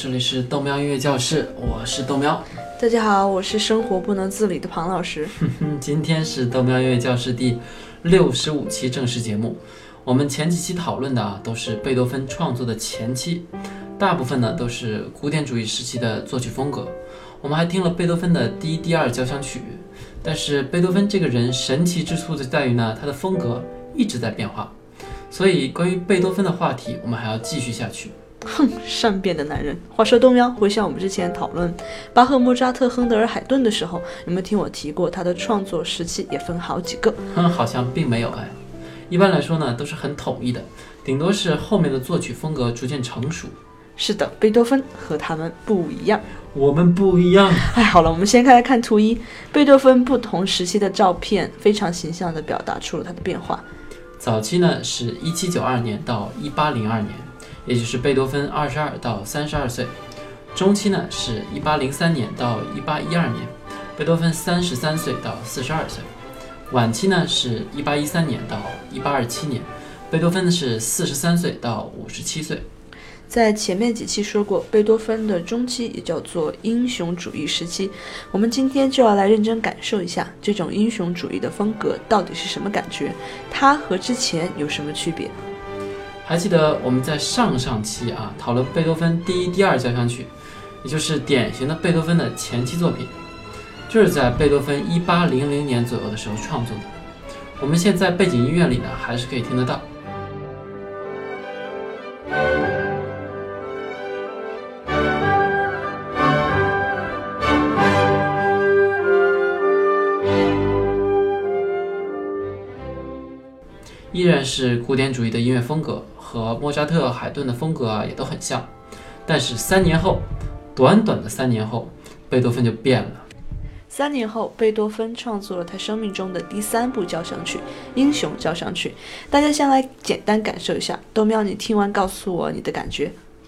这里是豆喵音乐教室，我是豆喵。 大家好，我是生活不能自理的庞老师。 今天是豆喵音乐教室第65期正式节目。我们前几期讨论的都是贝多芬创作的前期，大部分呢都是古典主义时期的作曲风格。我们还听了贝多芬的第一、第二交响曲。但是贝多芬这个人神奇之处就在于呢，他的风格一直在变化。所以关于贝多芬的话题，我们还要继续下去。 哼，善变的男人。话说豆喵，回想我们之前讨论巴赫、莫扎特、亨德尔、海顿的时候，有没有听我提过他的创作时期也分好几个？ 好像并没有哎。一般来说呢，都是很统一的，顶多是后面的作曲风格逐渐成熟。 是的，贝多芬和他们不一样。 我们不一样。 好了，我们先来看图一。贝多芬不同时期的照片非常形象地表达出了他的变化。 早期呢是1792年到1802年，也就是贝多芬22到32岁。中期呢是1803年到1812年，贝多芬33岁到42岁。晚期呢是1813年到1827年，贝多芬是43岁到57岁。 在前面几期说过，贝多芬的中期也叫做英雄主义时期。我们今天就要来认真感受一下这种英雄主义的风格到底是什么感觉，它和之前有什么区别。 还记得我们在上期讨论贝多芬第一、第二交响曲，也就是典型的贝多芬的前期作品，就是在贝多芬1800年左右的时候创作的。我们现在背景音乐里呢还是可以听得到。依然是古典主义的音乐风格，和莫扎特、海顿的风格也都很像。但是3年后，短短的3年后，贝多芬就变了。 3年后，贝多芬创作了他生命中的第3部交响曲《英雄交响曲》。大家先来简单感受一下，豆喵，你听完告诉我你的感觉。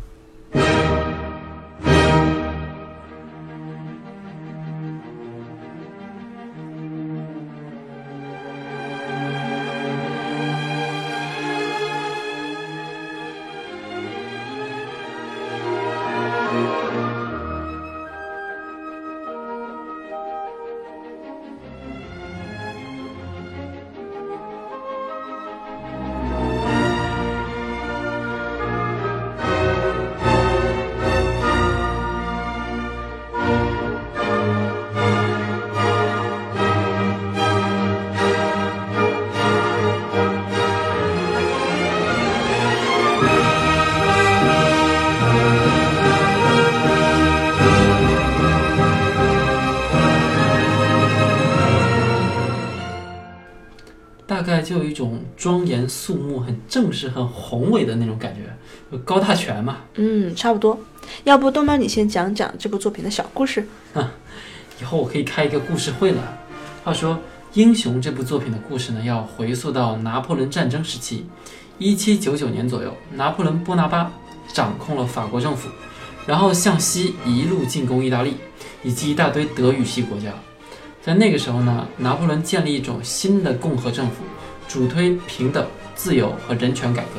大概就有一种庄严肃穆、很正式、很宏伟的那种感觉，高大全嘛。 差不多。要不豆喵你先讲讲这部作品的小故事。 以后我可以开一个故事会了。话说《英雄》这部作品的故事呢，要回溯到拿破仑战争时期，1799年左右，拿破仑波拿巴掌控了法国政府，然后向西一路进攻意大利以及一大堆德语系国家。在那个时候呢，拿破仑建立一种新的共和政府，主推平等、自由和人权改革。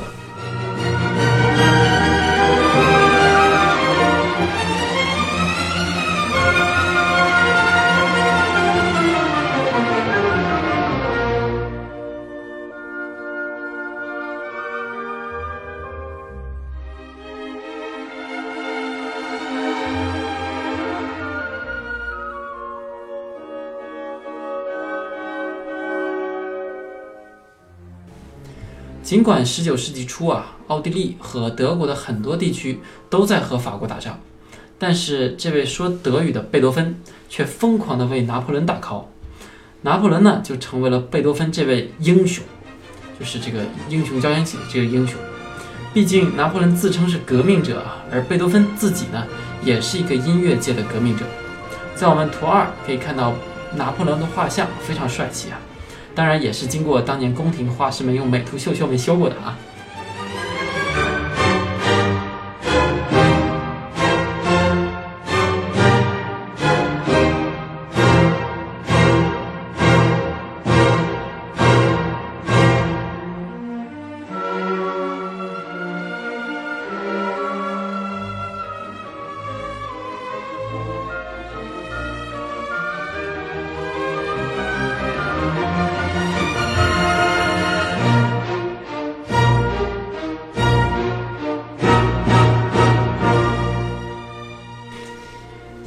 尽管19世纪初奥地利和德国的很多地区都在和法国打仗，但是这位说德语的贝多芬却疯狂地为拿破仑打 call。拿破仑呢，就成为了贝多芬这位英雄，就是这个英雄交响曲的这个英雄。毕竟拿破仑自称是革命者，而贝多芬自己呢，也是一个音乐界的革命者。在我们图2可以看到拿破仑的画像，非常帅气当然也是经过当年宫廷画师们用美图秀秀们修过的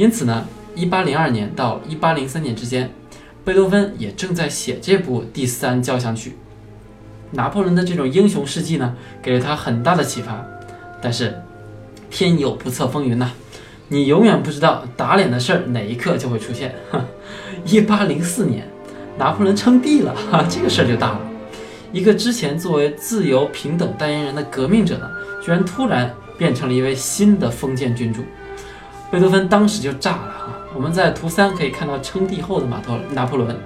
因此呢，1802年到1803年之间，贝多芬也正在写这部第3交响曲。拿破仑的这种英雄事迹呢，给了他很大的启发。但是天有不测风云呐，你永远不知道打脸的事儿哪一刻就会出现。1804年，拿破仑称帝了，这个事儿就大了。一个之前作为自由平等代言人的革命者呢，居然突然变成了一位新的封建君主。贝多芬当时就炸了啊！我们在图3可以看到称帝后的拿破仑。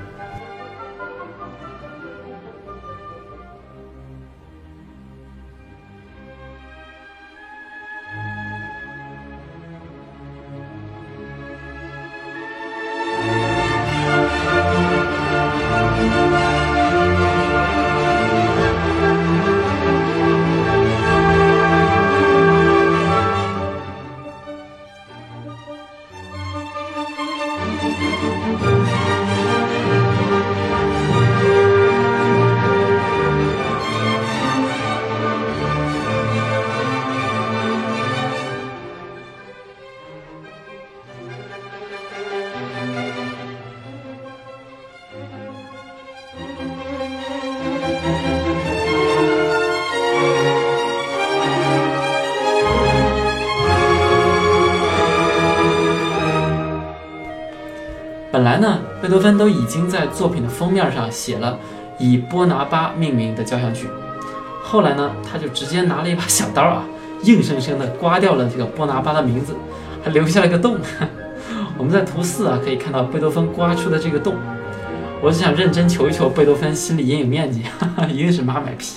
本来呢，贝多芬都已经在作品的封面上写了以波拿巴命名的交响曲，后来呢，他就直接拿了一把小刀啊，硬生生的刮掉了这个波拿巴的名字，还留下了一个洞。我们在图4啊可以看到贝多芬刮出的这个洞。我只想认真求一求贝多芬心理阴影面积，一定是妈买批。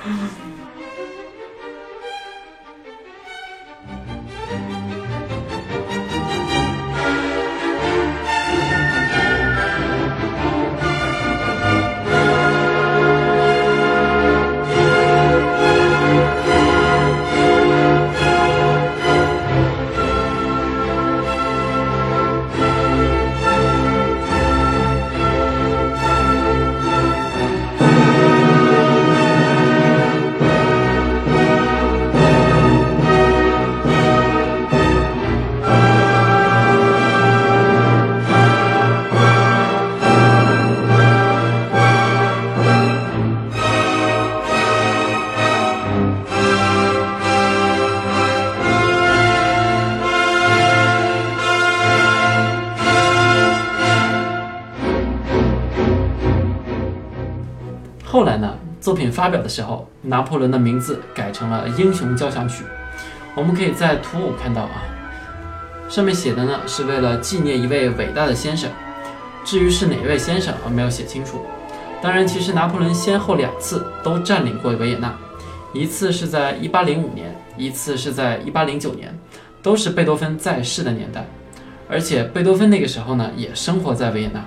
后来呢，作品发表的时候，拿破仑的名字改成了英雄交响曲。我们可以在图5看到啊，上面写的呢是为了纪念一位伟大的先生，至于是哪位先生没有写清楚。当然，其实拿破仑先后2次都占领过维也纳，一次是在1805年，一次是在1809年，都是贝多芬在世的年代。而且贝多芬那个时候呢，也生活在维也纳。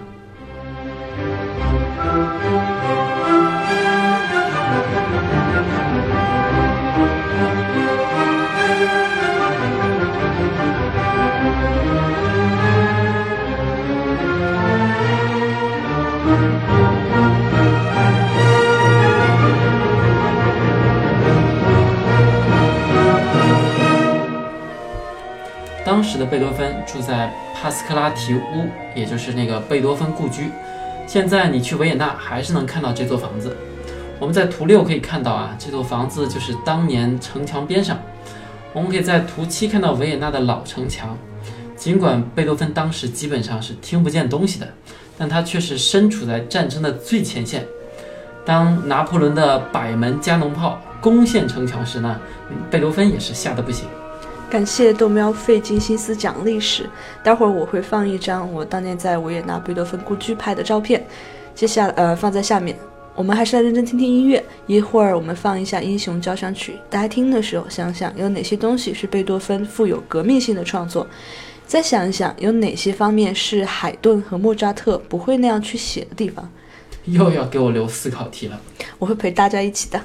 当时的贝多芬住在帕斯克拉提屋，也就是那个贝多芬故居。现在你去维也纳还是能看到这座房子。我们在图6可以看到啊，这座房子就是当年城墙边上。我们可以在图7看到维也纳的老城墙。尽管贝多芬当时基本上是听不见东西的，但他却是身处在战争的最前线。当拿破仑的百门加农炮攻陷城墙时呢，贝多芬也是吓得不行。 感谢豆喵费尽心思讲历史，待会儿我会放一张我当年在维也纳贝多芬故居拍的照片，放在下面。我们还是来认真听听音乐，一会儿我们放一下英雄交响曲，大家听的时候想想有哪些东西是贝多芬富有革命性的创作，再想一想有哪些方面是海顿和莫扎特不会那样去写的地方。 又要给我留思考题了， 我会陪大家一起的。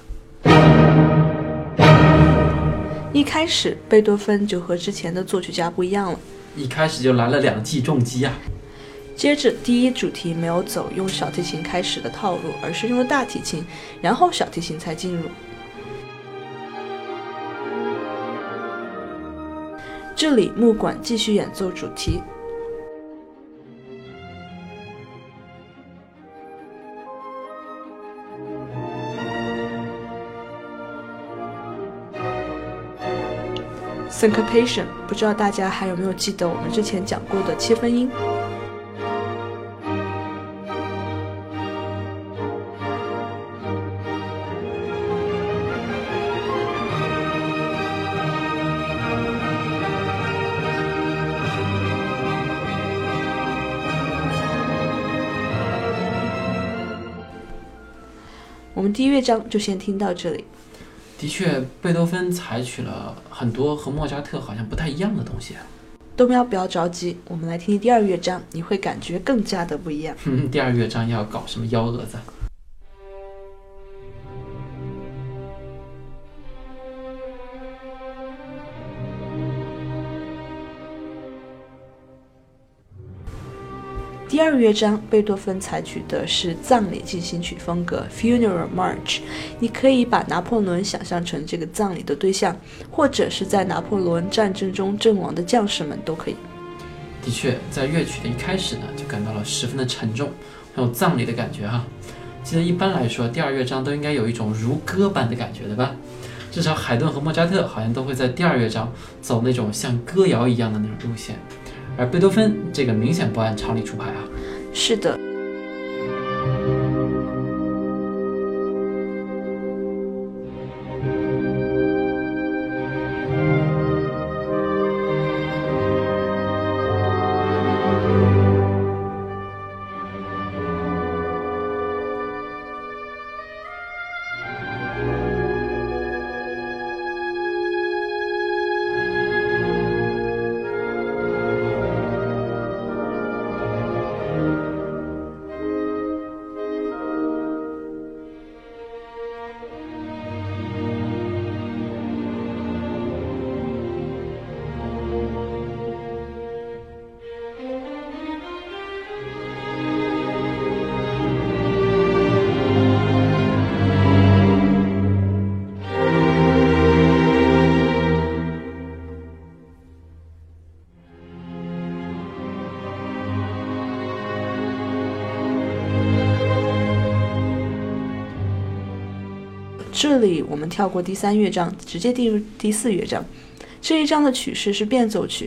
一开始贝多芬就和之前的作曲家不一样了， 一开始就来了2记重击啊。 接着第一主题没有走用小提琴开始的套路，而是用了大提琴，然后小提琴才进入。 这里木管继续演奏主题。Syncopation， 不知道大家还有没有记得我们之前讲过的切分音？我们第一乐章就先听到这里。 的确，贝多芬采取了很多和莫扎特好像不太一样的东西。 豆喵不要着急，我们来听第二乐章，你会感觉更加的不一样。 第二乐章要搞什么幺蛾子？ 第二乐章，贝多芬采取的是葬礼进行曲风格 （Funeral March）。你可以把拿破仑想象成这个葬礼的对象，或者是在拿破仑战争中阵亡的将士们都可以。 的确，在乐曲的一开始呢，就感到了十分的沉重，很有葬礼的感觉哈。记得一般来说，第二乐章都应该有一种如歌般的感觉，对吧？至少海顿和莫扎特好像都会在第二乐章走那种像歌谣一样的那种路线。而贝多芬这个明显不按常理出牌啊。 是的。这里我们跳过第三乐章，直接进入第四乐章。这一章的曲式是变奏曲。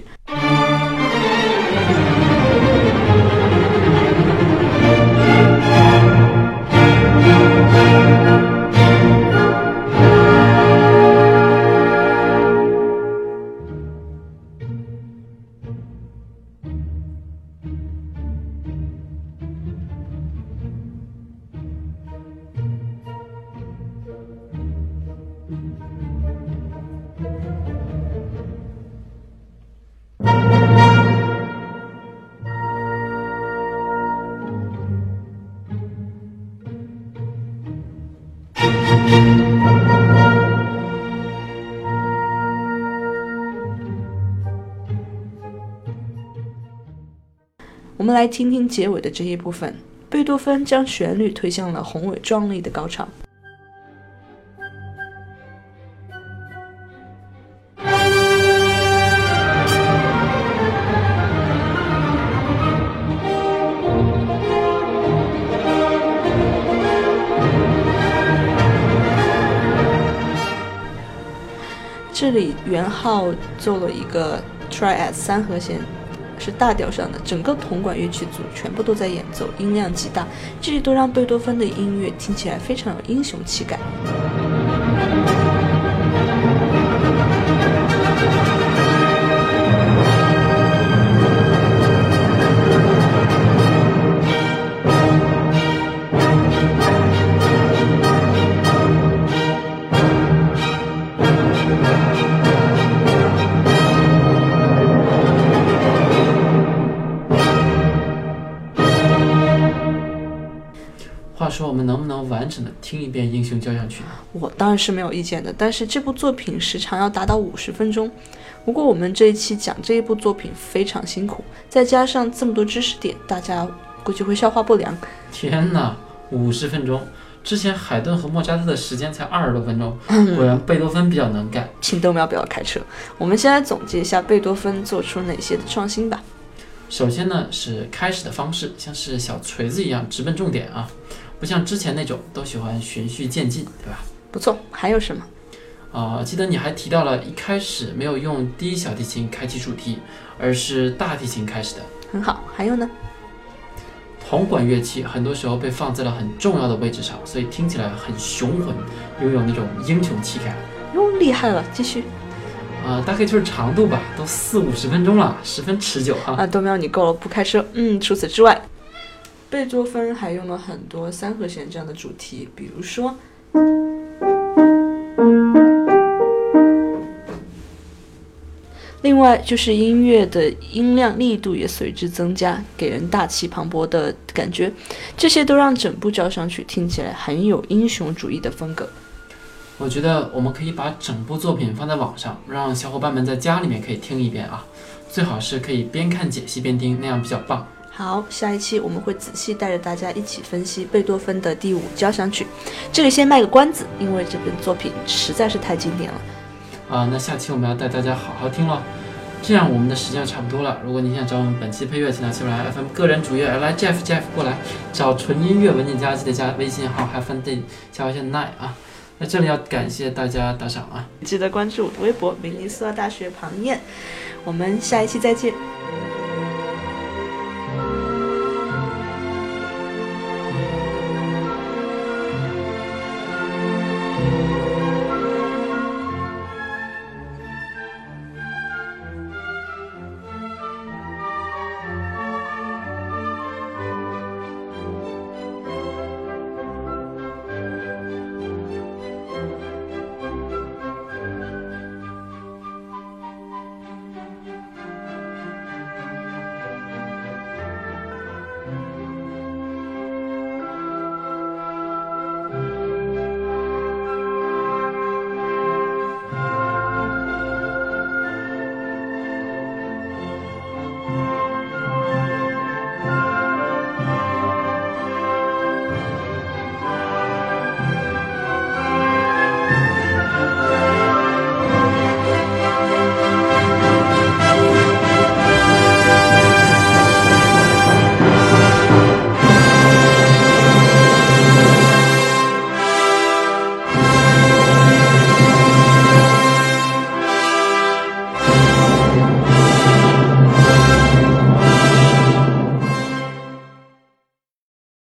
我们来听听结尾的这一部分，贝多芬将旋律推向了宏伟壮丽的高潮。这里元号做了一个 triad 三和弦，是大调上的，整个铜管乐曲组全部都在演奏，音量极大，这些都让贝多芬的音乐听起来非常有英雄气概。 话说我们能不能完整的听一遍《英雄交响曲》呢？ 我当然是没有意见的，但是这部作品时长要达到50分钟。不过我们这一期讲这一部作品非常辛苦，再加上这么多知识点，大家估计会消化不良。 天哪，50分钟， 之前海顿和莫扎特的时间才20多分钟，果然贝多芬比较能干。 请豆苗不要开车。我们先来总结一下贝多芬做出哪些的创新吧。 首先呢是开始的方式，像是小锤子一样直奔重点啊，不像之前那种都喜欢循序渐进，对吧？ 不错，还有什么？ 记得你还提到了一开始没有用第一小提琴开启主题，而是大提琴开始的。 很好，还有呢？ 铜管乐器很多时候被放在了很重要的位置上，所以听起来很雄浑，拥有那种英雄气概。 哟，厉害了，继续。 大概就是长度吧，都40-50分钟了，十分持久啊。 豆苗你够了，不开车。除此之外，贝多芬还用了很多三和弦这样的主题，比如说。另外就是音乐的音量力度也随之增加，给人大气磅礴的感觉，这些都让整部交响曲听起来很有英雄主义的风格。 我觉得我们可以把整部作品放在网上，让小伙伴们在家里面可以听一遍啊，最好是可以边看解析边听，那样比较棒。 好，下一期我们会仔细带着大家一起分析贝多芬的第5交响曲。这里先卖个关子，因为这本作品实在是太经典了。 那下期我们要带大家好好听了。这样我们的时间差不多了。如果你想找我们本期配乐，请到喜马拉雅 FM 个人主页来 Jeff 过来找纯音乐文件夹，记得加微信号 #day 加一下 9啊。在这里要感谢大家打赏啊， 记得关注我的微博明尼苏达大学庞燕。我们下一期再见。